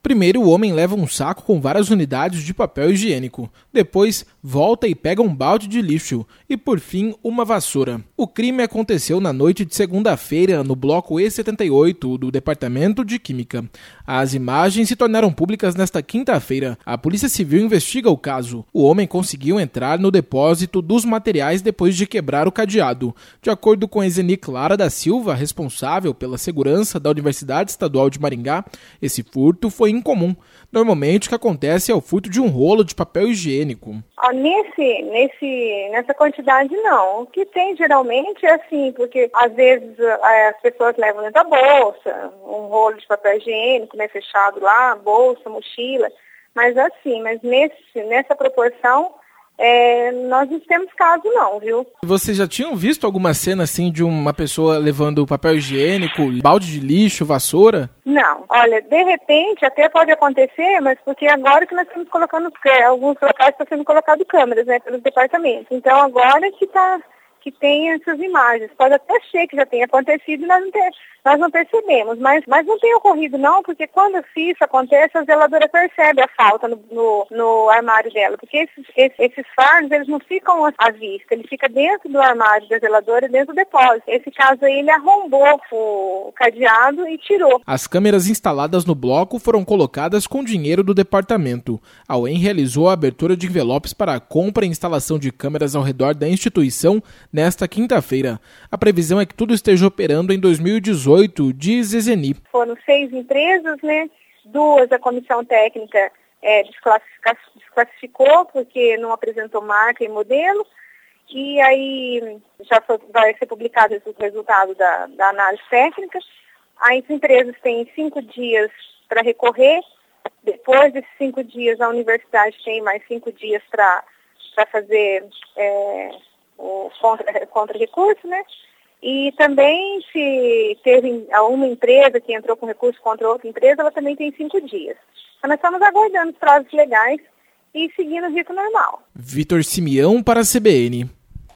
Primeiro, o homem leva um saco com várias unidades de papel higiênico. Depois, volta e pega um balde de lixo. E, por fim, uma vassoura. O crime aconteceu na noite de segunda-feira no bloco E78 do Departamento de Química. As imagens se tornaram públicas nesta quinta-feira. A Polícia Civil investiga o caso. O homem conseguiu entrar no depósito dos materiais depois de quebrar o cadeado. De acordo com Ezeni Clara da Silva, responsável pela segurança da Universidade Estadual de Maringá, esse furto foi incomum. Normalmente o que acontece é o furto de um rolo de papel higiênico. Nessa quantidade não. O que tem geralmente é assim, porque às vezes as pessoas levam dentro da bolsa, um rolo de papel higiênico, né, fechado lá, bolsa, mochila, mas nessa proporção nós não temos caso não, viu? Vocês já tinham visto alguma cena assim de uma pessoa levando papel higiênico, balde de lixo, vassoura? Não. Olha, de repente até pode acontecer, mas porque agora que nós estamos colocando, alguns locais estão sendo colocado câmeras, né, pelos departamentos. Então agora que tem essas imagens. Pode até ser que já tenha acontecido e nós não percebemos, mas não tem ocorrido não, porque quando isso acontece, a zeladora percebe a falta no armário dela, porque esses fardos, eles não ficam à vista, ele fica dentro do armário da zeladora, dentro do depósito. Esse caso aí, ele arrombou o cadeado e tirou. As câmeras instaladas no bloco foram colocadas com dinheiro do departamento. A UEM realizou a abertura de envelopes para a compra e instalação de câmeras ao redor da instituição nesta quinta-feira. A previsão é que tudo esteja operando em 2018, diz Ezeni. Foram 6 empresas, né? 2 a comissão técnica desclassificou porque não apresentou marca e modelo. E aí vai ser publicado o resultado da análise técnica. As empresas têm 5 dias para recorrer. Depois desses 5 dias, a universidade tem mais 5 dias para fazer o contra-recurso, né? E também, se teve uma empresa que entrou com recurso contra outra empresa, ela também tem 5 dias. Então, nós estamos aguardando os prazos legais e seguindo o rito normal. Vitor Simeão para a CBN.